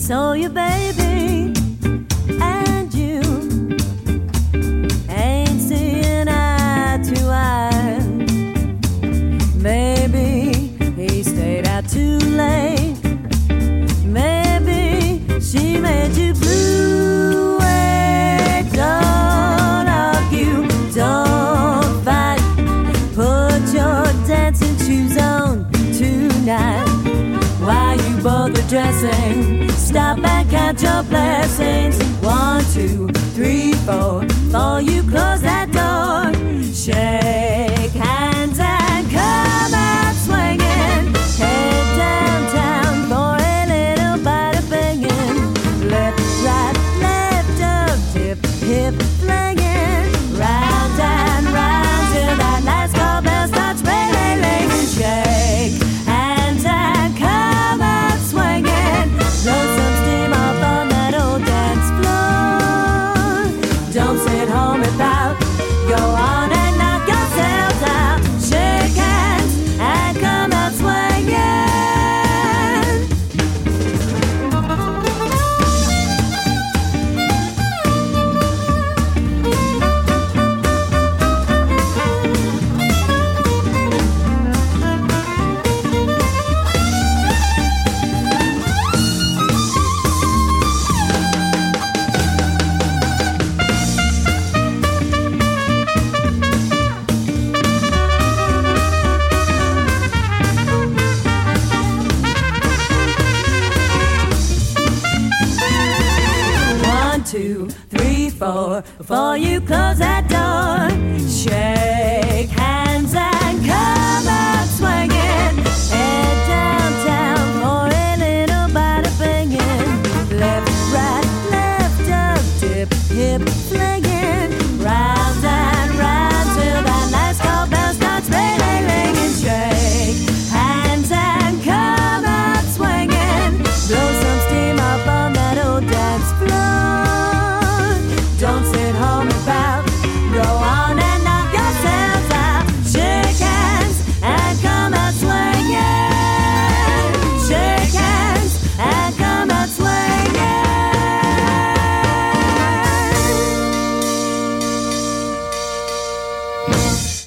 So your baby and you ain't seeing eye to eye. Maybe he stayed out too late. Maybe she made you blue. Wait, don't argue, don't fight. Put your dancing shoes on tonight. While you both are dressing, stop and count your blessings. 1, 2, 3, 4. Before you close that door, shake hands and come out swinging. Head downtown for a little bite of banging. Left, right, left, up, tip, hip, flinging. Round and round till that last call bell starts ringing. Shake hands and come out swinging. Blow some steam off on that old dance floor. Don't sit home and pout. Go on and knock yourselves out. Shake hands and come out swinging. 1, 2, 3, 4. Before you close that door, shake